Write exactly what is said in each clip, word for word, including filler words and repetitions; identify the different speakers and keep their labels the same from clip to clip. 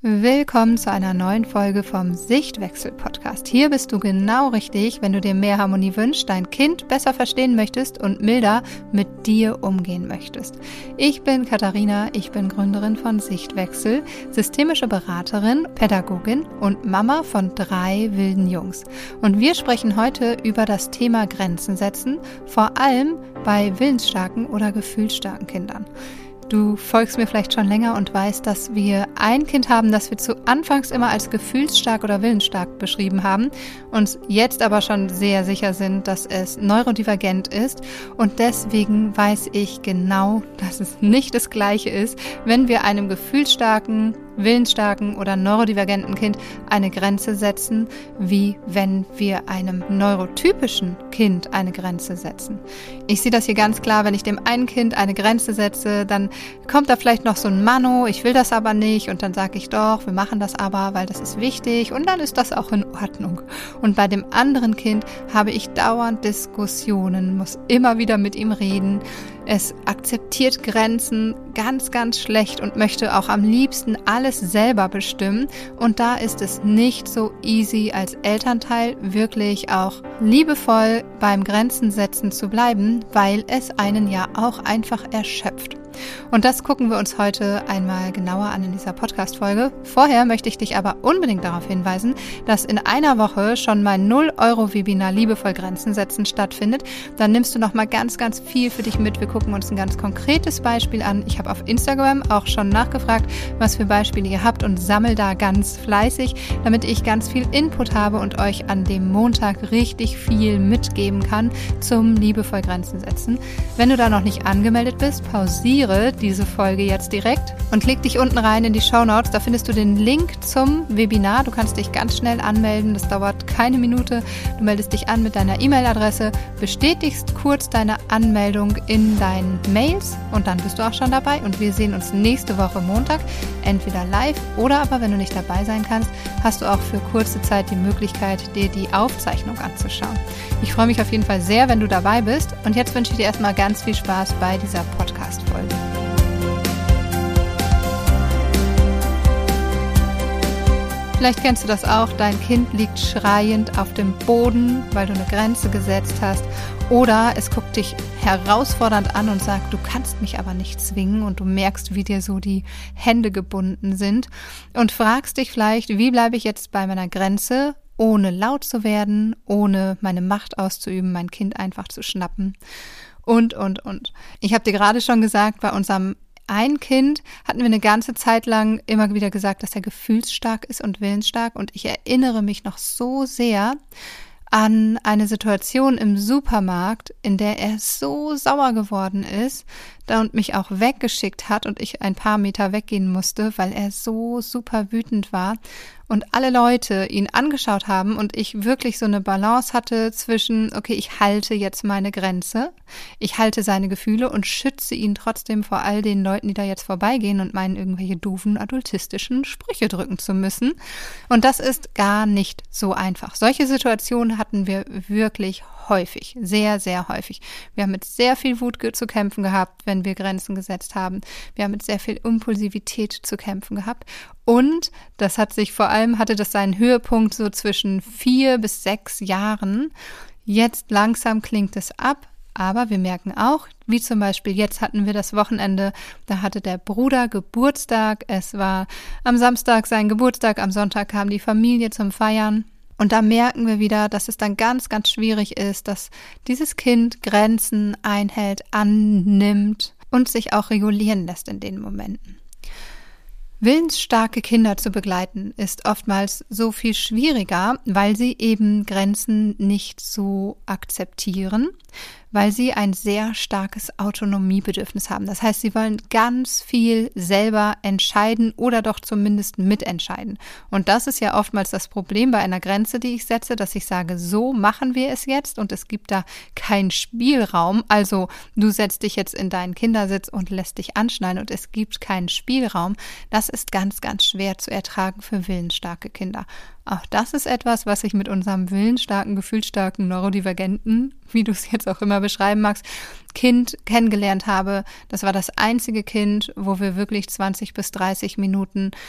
Speaker 1: Willkommen zu einer neuen Folge vom Sichtwechsel-Podcast. Hier bist du genau richtig, wenn du dir mehr Harmonie wünschst, dein Kind besser verstehen möchtest und milder mit dir umgehen möchtest. Ich bin Katharina, ich bin Gründerin von Sichtwechsel, systemische Beraterin, Pädagogin und Mama von drei wilden Jungs. Und wir sprechen heute über das Thema Grenzen setzen, vor allem bei willensstarken oder gefühlsstarken Kindern. Du folgst mir vielleicht schon länger und weißt, dass wir ein Kind haben, das wir zu Anfangs immer als gefühlsstark oder willensstark beschrieben haben, uns jetzt aber schon sehr sicher sind, dass es neurodivergent ist, und deswegen weiß ich genau, dass es nicht das Gleiche ist, wenn wir einem gefühlsstarken, willensstarken oder neurodivergenten Kind eine Grenze setzen, wie wenn wir einem neurotypischen Kind eine Grenze setzen. Ich sehe das hier ganz klar, wenn ich dem einen Kind eine Grenze setze, dann kommt da vielleicht noch so ein Mano, ich will das aber nicht, und dann sage ich doch, wir machen das aber, weil das ist wichtig, und dann ist das auch in Ordnung. Und bei dem anderen Kind habe ich dauernd Diskussionen, muss immer wieder mit ihm reden. Es akzeptiert Grenzen ganz, ganz schlecht und möchte auch am liebsten alles selber bestimmen. Und da ist es nicht so easy, als Elternteil wirklich auch liebevoll beim Grenzen setzen zu bleiben, weil es einen ja auch einfach erschöpft. Und das gucken wir uns heute einmal genauer an in dieser Podcast-Folge. Vorher möchte ich dich aber unbedingt darauf hinweisen, dass in einer Woche schon mein null Euro Webinar Liebevoll Grenzen setzen stattfindet. Dann nimmst du nochmal ganz, ganz viel für dich mit. Wir gucken uns ein ganz konkretes Beispiel an. Ich habe auf Instagram auch schon nachgefragt, was für Beispiele ihr habt, und sammle da ganz fleißig, damit ich ganz viel Input habe und euch an dem Montag richtig viel mitgeben kann zum Liebevoll Grenzen setzen. Wenn du da noch nicht angemeldet bist, pausiere diese Folge jetzt direkt und klick dich unten rein in die Shownotes. Da findest du den Link zum Webinar. Du kannst dich ganz schnell anmelden. Das dauert keine Minute. Du meldest dich an mit deiner E-Mail-Adresse, bestätigst kurz deine Anmeldung in deinen Mails, und dann bist du auch schon dabei. Und wir sehen uns nächste Woche Montag, entweder live oder aber, wenn du nicht dabei sein kannst, hast du auch für kurze Zeit die Möglichkeit, dir die Aufzeichnung anzuschauen. Ich freue mich auf jeden Fall sehr, wenn du dabei bist. Und jetzt wünsche ich dir erstmal ganz viel Spaß bei dieser Podcast-Folge. Vielleicht kennst du das auch, dein Kind liegt schreiend auf dem Boden, weil du eine Grenze gesetzt hast, oder es guckt dich herausfordernd an und sagt, du kannst mich aber nicht zwingen, und du merkst, wie dir so die Hände gebunden sind und fragst dich vielleicht, wie bleibe ich jetzt bei meiner Grenze, ohne laut zu werden, ohne meine Macht auszuüben, mein Kind einfach zu schnappen und, und, und. Ich habe dir gerade schon gesagt, bei unserem ein Kind hatten wir eine ganze Zeit lang immer wieder gesagt, dass er gefühlsstark ist und willensstark, und ich erinnere mich noch so sehr an eine Situation im Supermarkt, in der er so sauer geworden ist und mich auch weggeschickt hat und ich ein paar Meter weggehen musste, weil er so super wütend war und alle Leute ihn angeschaut haben und ich wirklich so eine Balance hatte zwischen, okay, ich halte jetzt meine Grenze, ich halte seine Gefühle und schütze ihn trotzdem vor all den Leuten, die da jetzt vorbeigehen und meinen, irgendwelche doofen, adultistischen Sprüche drücken zu müssen. Und das ist gar nicht so einfach. Solche Situationen hatten wir wirklich häufig, sehr, sehr häufig. Wir haben mit sehr viel Wut ge- zu kämpfen gehabt, wenn wir Grenzen gesetzt haben. Wir haben mit sehr viel Impulsivität zu kämpfen gehabt. Und das hat sich vor allem, hatte das seinen Höhepunkt so zwischen vier bis sechs Jahren. Jetzt langsam klingt es ab. Aber wir merken auch, wie zum Beispiel jetzt hatten wir das Wochenende, da hatte der Bruder Geburtstag. Es war am Samstag sein Geburtstag, am Sonntag kam die Familie zum Feiern. Und da merken wir wieder, dass es dann ganz, ganz schwierig ist, dass dieses Kind Grenzen einhält, annimmt und sich auch regulieren lässt in den Momenten. Willensstarke Kinder zu begleiten ist oftmals so viel schwieriger, weil sie eben Grenzen nicht so akzeptieren, weil sie ein sehr starkes Autonomiebedürfnis haben. Das heißt, sie wollen ganz viel selber entscheiden oder doch zumindest mitentscheiden. Und das ist ja oftmals das Problem bei einer Grenze, die ich setze, dass ich sage, so machen wir es jetzt, und es gibt da keinen Spielraum. Also du setzt dich jetzt in deinen Kindersitz und lässt dich anschnallen und es gibt keinen Spielraum. Das ist ganz, ganz schwer zu ertragen für willensstarke Kinder. Auch das ist etwas, was ich mit unserem willensstarken, gefühlsstarken, neurodivergenten, wie du es jetzt auch immer beschreiben magst, Kind kennengelernt habe. Das war das einzige Kind, wo wir wirklich zwanzig bis dreißig Minuten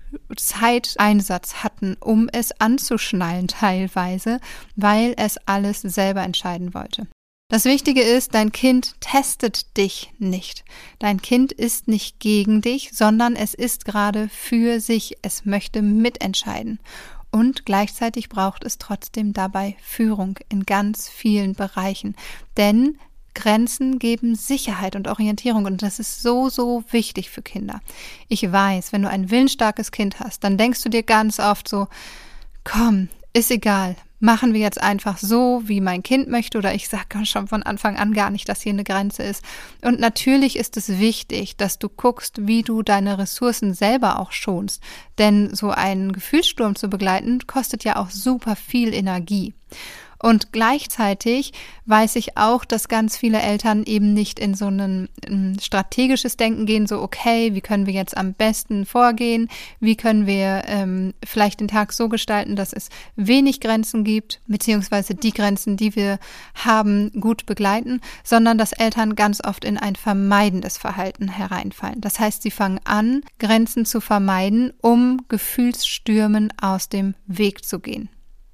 Speaker 1: Zeiteinsatz hatten, um es anzuschnallen teilweise, weil es alles selber entscheiden wollte. Das Wichtige ist, dein Kind testet dich nicht. Dein Kind ist nicht gegen dich, sondern es ist gerade für sich. Es möchte mitentscheiden. Und gleichzeitig braucht es trotzdem dabei Führung in ganz vielen Bereichen. Denn Grenzen geben Sicherheit und Orientierung und das ist so, so wichtig für Kinder. Ich weiß, wenn du ein willensstarkes Kind hast, dann denkst du dir ganz oft so, komm, ist egal, machen wir jetzt einfach so, wie mein Kind möchte oder ich sage schon von Anfang an gar nicht, dass hier eine Grenze ist. Und natürlich ist es wichtig, dass du guckst, wie du deine Ressourcen selber auch schonst, denn so einen Gefühlssturm zu begleiten, kostet ja auch super viel Energie. Und gleichzeitig weiß ich auch, dass ganz viele Eltern eben nicht in so ein, ein strategisches Denken gehen, so okay, wie können wir jetzt am besten vorgehen, wie können wir ähm, vielleicht den Tag so gestalten, dass es wenig Grenzen gibt, beziehungsweise die Grenzen, die wir haben, gut begleiten, sondern dass Eltern ganz oft in ein vermeidendes Verhalten hereinfallen. Das heißt, sie fangen an, Grenzen zu vermeiden, um Gefühlsstürmen aus dem Weg zu gehen.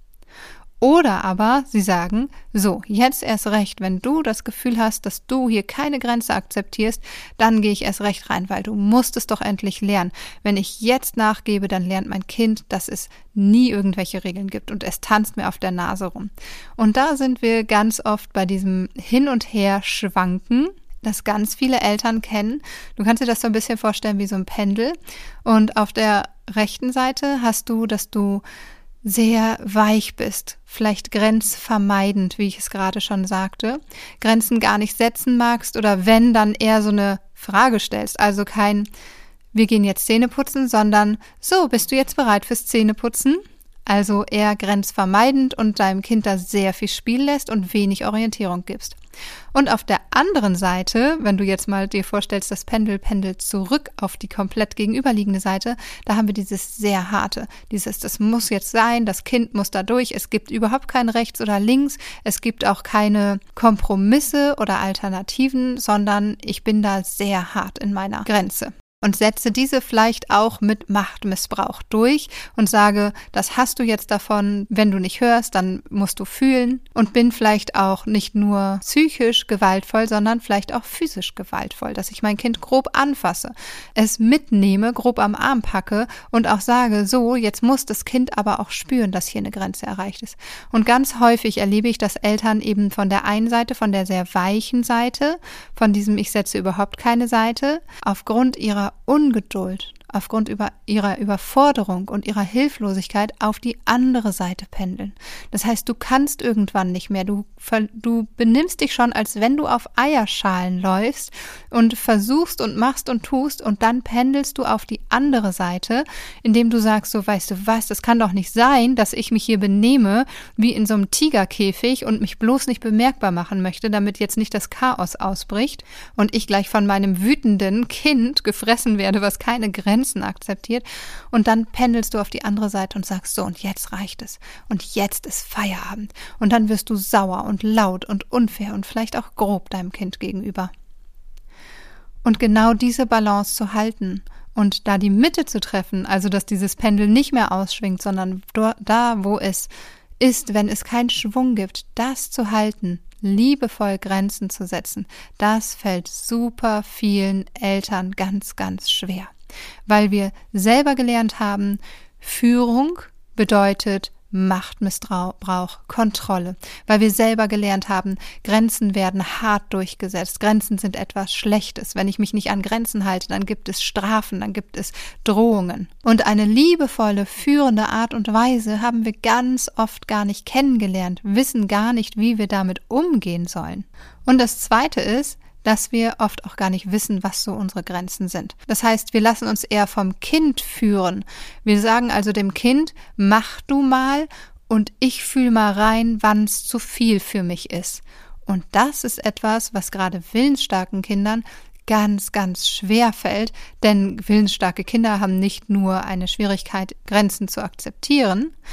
Speaker 1: Oder aber sie sagen, so, jetzt erst recht, wenn du das Gefühl hast, dass du hier keine Grenze akzeptierst, dann gehe ich erst recht rein, weil du musst es doch endlich lernen. Wenn ich jetzt nachgebe, dann lernt mein Kind, dass es nie irgendwelche Regeln gibt und es tanzt mir auf der Nase rum. Und da sind wir ganz oft bei diesem Hin- und Her-Schwanken, das ganz viele Eltern kennen. Du kannst dir das so ein bisschen vorstellen wie so ein Pendel. Und auf der rechten Seite hast du, dass du sehr weich bist, vielleicht grenzvermeidend, wie ich es gerade schon sagte, Grenzen gar nicht setzen magst oder wenn, dann eher so eine Frage stellst, also kein wir gehen jetzt Zähne putzen, sondern so, bist du jetzt bereit fürs Zähneputzen? Also eher grenzvermeidend und deinem Kind da sehr viel Spiel lässt und wenig Orientierung gibst. Und auf der anderen Seite, wenn du jetzt mal dir vorstellst, das Pendel pendelt zurück auf die komplett gegenüberliegende Seite, da haben wir dieses sehr harte, dieses, das muss jetzt sein, das Kind muss da durch, es gibt überhaupt kein Rechts oder Links, es gibt auch keine Kompromisse oder Alternativen, sondern ich bin da sehr hart in meiner Grenze. Und setze diese vielleicht auch mit Machtmissbrauch durch und sage, das hast du jetzt davon, wenn du nicht hörst, dann musst du fühlen und bin vielleicht auch nicht nur psychisch gewaltvoll, sondern vielleicht auch physisch gewaltvoll, dass ich mein Kind grob anfasse, es mitnehme, grob am Arm packe und auch sage, so, jetzt muss das Kind aber auch spüren, dass hier eine Grenze erreicht ist. Und ganz häufig erlebe ich, dass Eltern eben von der einen Seite, von der sehr weichen Seite, von diesem ich setze überhaupt keine Seite, aufgrund ihrer Ungeduld, aufgrund über ihrer Überforderung und ihrer Hilflosigkeit auf die andere Seite pendeln. Das heißt, du kannst irgendwann nicht mehr, du, du benimmst dich schon, als wenn du auf Eierschalen läufst und versuchst und machst und tust und dann pendelst du auf die andere Seite, indem du sagst, so weißt du was, das kann doch nicht sein, dass ich mich hier benehme wie in so einem Tigerkäfig und mich bloß nicht bemerkbar machen möchte, damit jetzt nicht das Chaos ausbricht und ich gleich von meinem wütenden Kind gefressen werde, was keine Grenzen akzeptiert und dann pendelst du auf die andere Seite und sagst so und jetzt reicht es und jetzt ist Feierabend und dann wirst du sauer und laut und unfair und vielleicht auch grob deinem Kind gegenüber. Und genau diese Balance zu halten und da die Mitte zu treffen, also dass dieses Pendel nicht mehr ausschwingt, sondern da, wo es ist, wenn es keinen Schwung gibt, das zu halten, liebevoll Grenzen zu setzen, das fällt super vielen Eltern ganz, ganz schwer. Weil wir selber gelernt haben, Führung bedeutet Machtmissbrauch, Kontrolle. Weil wir selber gelernt haben, Grenzen werden hart durchgesetzt. Grenzen sind etwas Schlechtes. Wenn ich mich nicht an Grenzen halte, dann gibt es Strafen, dann gibt es Drohungen. Und eine liebevolle, führende Art und Weise haben wir ganz oft gar nicht kennengelernt, wissen gar nicht, wie wir damit umgehen sollen. Und das Zweite ist, dass wir oft auch gar nicht wissen, was so unsere Grenzen sind. Das heißt, wir lassen uns eher vom Kind führen. Wir sagen also dem Kind, mach du mal und ich fühle mal rein, wann es zu viel für mich ist. Und das ist etwas, was gerade willensstarken Kindern ganz, ganz schwer fällt, denn willensstarke Kinder haben nicht nur eine Schwierigkeit, Grenzen zu akzeptieren,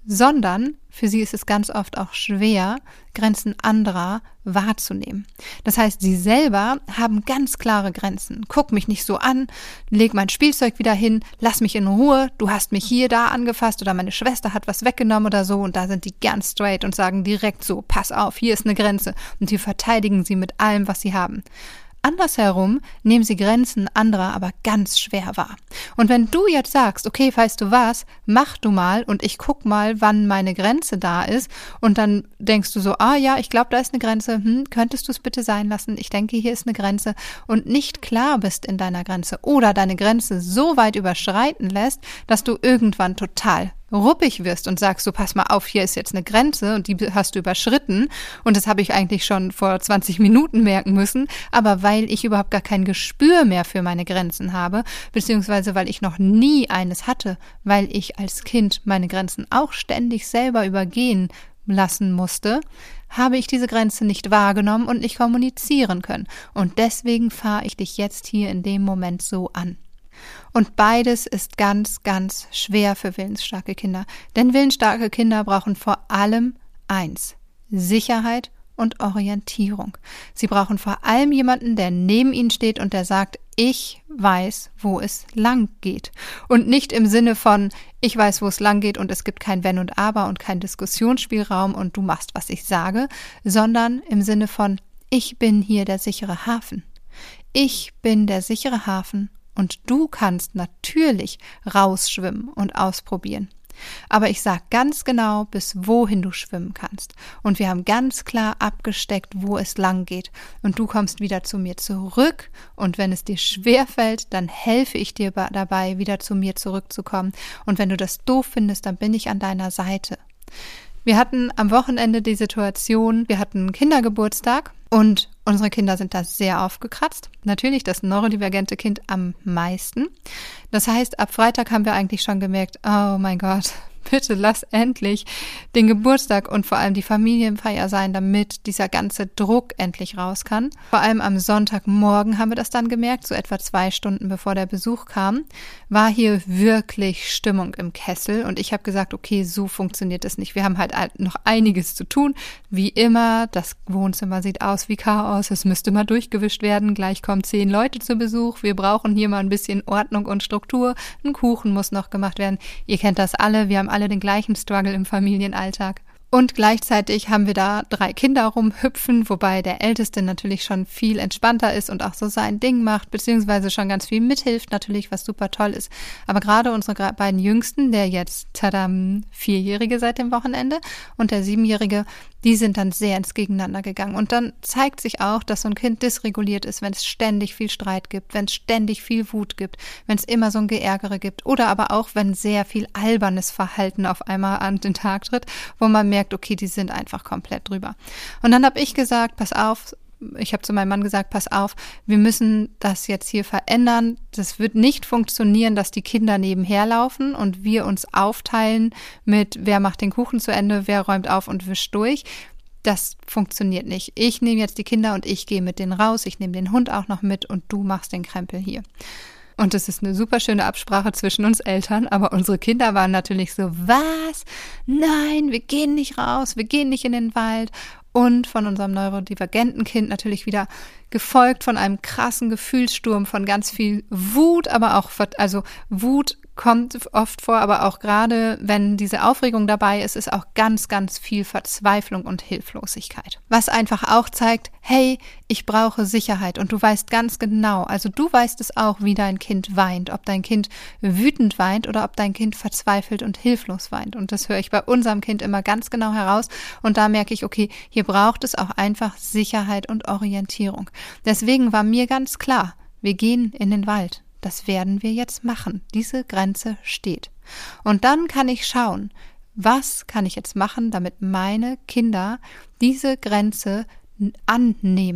Speaker 1: sondern für sie ist es ganz oft auch schwer, Grenzen anderer wahrzunehmen. Das heißt, sie selber haben ganz klare Grenzen. Guck mich nicht so an, leg mein Spielzeug wieder hin, lass mich in Ruhe, du hast mich hier, da angefasst oder meine Schwester hat was weggenommen oder so, und da sind die ganz straight und sagen direkt so, pass auf, hier ist eine Grenze, und die verteidigen sie mit allem, was sie haben. Andersherum nehmen sie Grenzen anderer aber ganz schwer wahr. Und wenn du jetzt sagst, okay, weißt du was, mach du mal und ich guck mal, wann meine Grenze da ist, und dann denkst du so, ah ja, ich glaube, da ist eine Grenze, hm, könntest du es bitte sein lassen, ich denke, hier ist eine Grenze, und nicht klar bist in deiner Grenze oder deine Grenze so weit überschreiten lässt, dass du irgendwann total ruppig wirst und sagst so, pass mal auf, hier ist jetzt eine Grenze und die hast du überschritten, und das habe ich eigentlich schon vor zwanzig Minuten merken müssen, aber weil ich überhaupt gar kein Gespür mehr für meine Grenzen habe, beziehungsweise weil ich noch nie eines hatte, weil ich als Kind meine Grenzen auch ständig selber übergehen lassen musste, habe ich diese Grenze nicht wahrgenommen und nicht kommunizieren können, und deswegen fahre ich dich jetzt hier in dem Moment so an. Und beides ist ganz, ganz schwer für willensstarke Kinder. Denn willensstarke Kinder brauchen vor allem eins: Sicherheit und Orientierung. Sie brauchen vor allem jemanden, der neben ihnen steht und der sagt, ich weiß, wo es lang geht. Und nicht im Sinne von, ich weiß, wo es lang geht und es gibt kein Wenn und Aber und kein Diskussionsspielraum und du machst, was ich sage, sondern im Sinne von, ich bin hier der sichere Hafen. Ich bin der sichere Hafen. Und du kannst natürlich rausschwimmen und ausprobieren. Aber ich sage ganz genau, bis wohin du schwimmen kannst. Und wir haben ganz klar abgesteckt, wo es lang geht. Und du kommst wieder zu mir zurück. Und wenn es dir schwerfällt, dann helfe ich dir dabei, wieder zu mir zurückzukommen. Und wenn du das doof findest, dann bin ich an deiner Seite. Wir hatten am Wochenende die Situation, wir hatten Kindergeburtstag und unsere Kinder sind da sehr aufgekratzt. Natürlich das neurodivergente Kind am meisten. Das heißt, ab Freitag haben wir eigentlich schon gemerkt, oh mein Gott, bitte lass endlich den Geburtstag und vor allem die Familienfeier sein, damit dieser ganze Druck endlich raus kann. Vor allem am Sonntagmorgen haben wir das dann gemerkt, so etwa zwei Stunden bevor der Besuch kam, war hier wirklich Stimmung im Kessel und ich habe gesagt, okay, so funktioniert es nicht. Wir haben halt noch einiges zu tun. Wie immer, das Wohnzimmer sieht aus wie Chaos, es müsste mal durchgewischt werden, gleich kommen zehn Leute zu Besuch, wir brauchen hier mal ein bisschen Ordnung und Struktur, ein Kuchen muss noch gemacht werden. Ihr kennt das alle, wir haben alle den gleichen Struggle im Familienalltag. Und gleichzeitig haben wir da drei Kinder rumhüpfen, wobei der Älteste natürlich schon viel entspannter ist und auch so sein Ding macht, beziehungsweise schon ganz viel mithilft, natürlich, was super toll ist. Aber gerade unsere beiden Jüngsten, der jetzt, tadam, Vierjährige seit dem Wochenende und der Siebenjährige, die sind dann sehr ins Gegeneinander gegangen. Und dann zeigt sich auch, dass so ein Kind dysreguliert ist, wenn es ständig viel Streit gibt, wenn es ständig viel Wut gibt, wenn es immer so ein Geärgere gibt oder aber auch, wenn sehr viel albernes Verhalten auf einmal an den Tag tritt, wo man merkt, okay, die sind einfach komplett drüber. Und dann habe ich gesagt, pass auf, ich habe zu meinem Mann gesagt, pass auf, wir müssen das jetzt hier verändern. Das wird nicht funktionieren, dass die Kinder nebenher laufen und wir uns aufteilen mit, wer macht den Kuchen zu Ende, wer räumt auf und wischt durch. Das funktioniert nicht. Ich nehme jetzt die Kinder und ich gehe mit denen raus, ich nehme den Hund auch noch mit und du machst den Krempel hier. Und es ist eine super schöne Absprache zwischen uns Eltern, aber unsere Kinder waren natürlich so, was? Nein, wir gehen nicht raus, wir gehen nicht in den Wald. Und von unserem neurodivergenten Kind natürlich wieder gefolgt von einem krassen Gefühlssturm, von ganz viel Wut, aber auch, also Wut kommt oft vor, aber auch gerade, wenn diese Aufregung dabei ist, ist auch ganz, ganz viel Verzweiflung und Hilflosigkeit. Was einfach auch zeigt, hey, ich brauche Sicherheit und du weißt ganz genau, also du weißt es auch, wie dein Kind weint, ob dein Kind wütend weint oder ob dein Kind verzweifelt und hilflos weint. Und das höre ich bei unserem Kind immer ganz genau heraus und da merke ich, okay, hier braucht es auch einfach Sicherheit und Orientierung. Deswegen war mir ganz klar, wir gehen in den Wald. Das werden wir jetzt machen. Diese Grenze steht. Und dann kann ich schauen, was kann ich jetzt machen, damit meine Kinder diese Grenze annehmen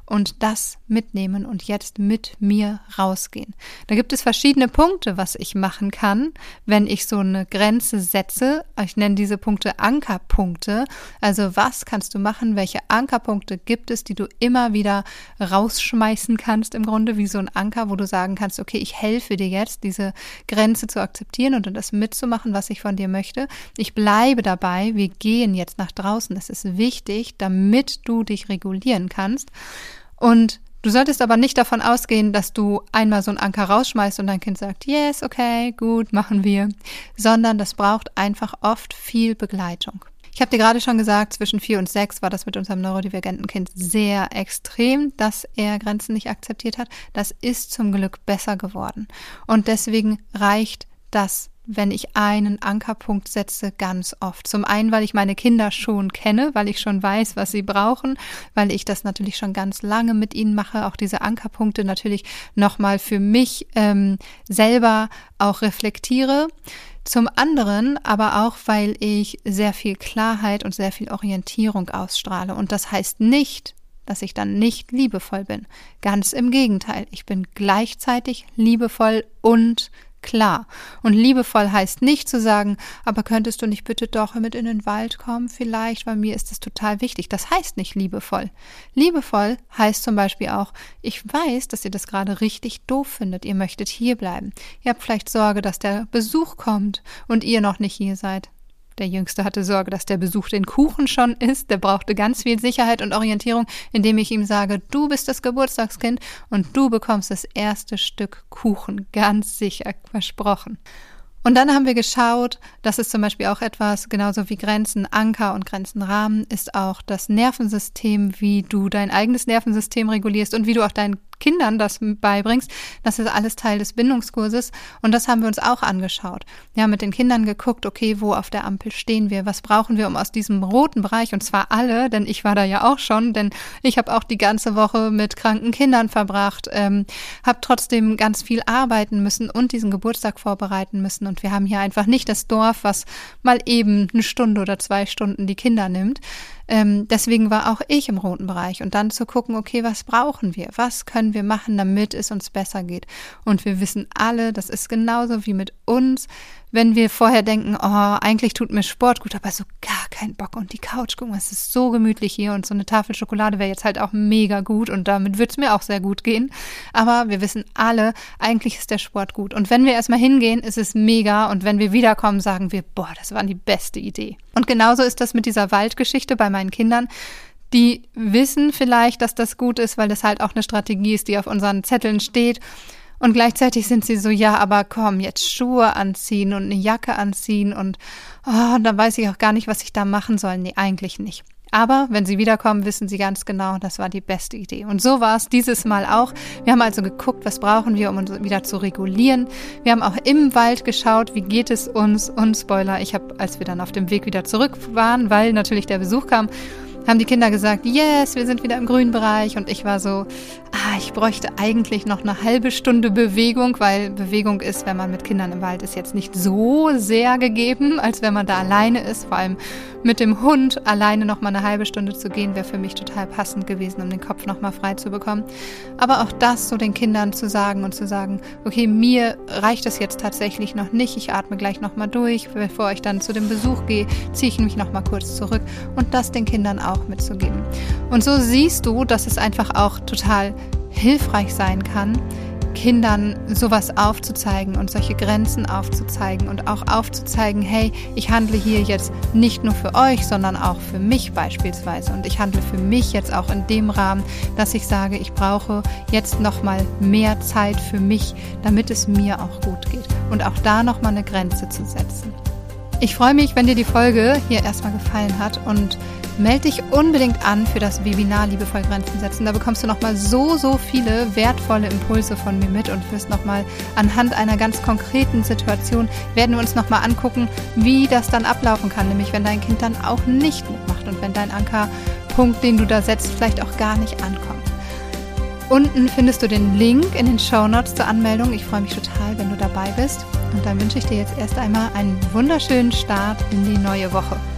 Speaker 1: und das mitnehmen und jetzt mit mir rausgehen. Da gibt es verschiedene Punkte, was ich machen kann, wenn ich so eine Grenze setze. Ich nenne diese Punkte Ankerpunkte. Also was kannst du machen? Welche Ankerpunkte gibt es, die du immer wieder rausschmeißen kannst im Grunde, wie so ein Anker, wo du sagen kannst, okay, ich helfe dir jetzt, diese Grenze zu akzeptieren und das mitzumachen, was ich von dir möchte. Ich bleibe dabei, wir gehen jetzt nach draußen. Das ist wichtig, damit du dich regulieren kannst. Und du solltest aber nicht davon ausgehen, dass du einmal so einen Anker rausschmeißt und dein Kind sagt, yes, okay, gut, machen wir, sondern das braucht einfach oft viel Begleitung. Ich habe dir gerade schon gesagt, zwischen vier und sechs war das mit unserem neurodivergenten Kind sehr extrem, dass er Grenzen nicht akzeptiert hat. Das ist zum Glück besser geworden. Und deswegen reicht das, wenn ich einen Ankerpunkt setze, ganz oft. Zum einen, weil ich meine Kinder schon kenne, weil ich schon weiß, was sie brauchen, weil ich das natürlich schon ganz lange mit ihnen mache, auch diese Ankerpunkte natürlich nochmal für mich ähm, selber auch reflektiere. Zum anderen aber auch, weil ich sehr viel Klarheit und sehr viel Orientierung ausstrahle. Und das heißt nicht, dass ich dann nicht liebevoll bin. Ganz im Gegenteil. Ich bin gleichzeitig liebevoll und klar. Und liebevoll heißt nicht zu sagen, aber könntest du nicht bitte doch mit in den Wald kommen vielleicht, weil mir ist das total wichtig. Das heißt nicht liebevoll. Liebevoll heißt zum Beispiel auch, ich weiß, dass ihr das gerade richtig doof findet. Ihr möchtet hier bleiben. Ihr habt vielleicht Sorge, dass der Besuch kommt und ihr noch nicht hier seid. Der Jüngste hatte Sorge, dass der Besuch den Kuchen schon isst. Der brauchte ganz viel Sicherheit und Orientierung, indem ich ihm sage, du bist das Geburtstagskind und du bekommst das erste Stück Kuchen, ganz sicher, versprochen. Und dann haben wir geschaut, das ist zum Beispiel auch etwas, genauso wie Grenzen, Anker und Grenzenrahmen, ist auch das Nervensystem, wie du dein eigenes Nervensystem regulierst und wie du auch deinen Kindern das beibringst. Das ist alles Teil des Bindungskurses und das haben wir uns auch angeschaut. Wir haben mit den Kindern geguckt, okay, wo auf der Ampel stehen wir, was brauchen wir, um aus diesem roten Bereich, und zwar alle, denn ich war da ja auch schon, denn ich habe auch die ganze Woche mit kranken Kindern verbracht, ähm, habe trotzdem ganz viel arbeiten müssen und diesen Geburtstag vorbereiten müssen und wir haben hier einfach nicht das Dorf, was mal eben eine Stunde oder zwei Stunden die Kinder nimmt. Ähm, deswegen war auch ich im roten Bereich und dann zu gucken, okay, was brauchen wir? Was können wir machen, damit es uns besser geht? Und wir wissen alle, das ist genauso wie mit uns, wenn wir vorher denken, oh, eigentlich tut mir Sport gut, aber so gar keinen Bock und die Couch gucken, es ist so gemütlich hier und so eine Tafel Schokolade wäre jetzt halt auch mega gut und damit wird es mir auch sehr gut gehen. Aber wir wissen alle, eigentlich ist der Sport gut. Und wenn wir erstmal hingehen, ist es mega und wenn wir wiederkommen, sagen wir, boah, das war die beste Idee. Und genauso ist das mit dieser Waldgeschichte bei meinen Kindern. Die wissen vielleicht, dass das gut ist, weil das halt auch eine Strategie ist, die auf unseren Zetteln steht. Und gleichzeitig sind sie so, ja, aber komm, jetzt Schuhe anziehen und eine Jacke anziehen und oh, dann weiß ich auch gar nicht, was ich da machen soll. Nee, eigentlich nicht. Aber wenn sie wiederkommen, wissen sie ganz genau, das war die beste Idee. Und so war es dieses Mal auch. Wir haben also geguckt, was brauchen wir, um uns wieder zu regulieren. Wir haben auch im Wald geschaut, wie geht es uns. Und Spoiler, ich habe, als wir dann auf dem Weg wieder zurück waren, weil natürlich der Besuch kam, haben die Kinder gesagt, yes, wir sind wieder im grünen Bereich. Und ich war so, ah, ich bräuchte eigentlich noch eine halbe Stunde Bewegung, weil Bewegung ist, wenn man mit Kindern im Wald ist, jetzt nicht so sehr gegeben, als wenn man da alleine ist. Vor allem mit dem Hund alleine noch mal eine halbe Stunde zu gehen, wäre für mich total passend gewesen, um den Kopf noch mal frei zu bekommen. Aber auch das so den Kindern zu sagen und zu sagen, okay, mir reicht das jetzt tatsächlich noch nicht. Ich atme gleich noch mal durch, bevor ich dann zu dem Besuch gehe, ziehe ich mich noch mal kurz zurück und das den Kindern auch mitzugeben. Und so siehst du, dass es einfach auch total hilfreich sein kann, Kindern sowas aufzuzeigen und solche Grenzen aufzuzeigen und auch aufzuzeigen, hey, ich handle hier jetzt nicht nur für euch, sondern auch für mich beispielsweise und ich handle für mich jetzt auch in dem Rahmen, dass ich sage, ich brauche jetzt nochmal mehr Zeit für mich, damit es mir auch gut geht und auch da nochmal eine Grenze zu setzen. Ich freue mich, wenn dir die Folge hier erstmal gefallen hat und melde dich unbedingt an für das Webinar Liebevoll Grenzen setzen. Da bekommst du nochmal so, so viele wertvolle Impulse von mir mit und wirst nochmal anhand einer ganz konkreten Situation, werden wir uns nochmal angucken, wie das dann ablaufen kann, nämlich wenn dein Kind dann auch nicht mitmacht und wenn dein Ankerpunkt, den du da setzt, vielleicht auch gar nicht ankommt. Unten findest du den Link in den Shownotes zur Anmeldung. Ich freue mich total, wenn du dabei bist. Und dann wünsche ich dir jetzt erst einmal einen wunderschönen Start in die neue Woche.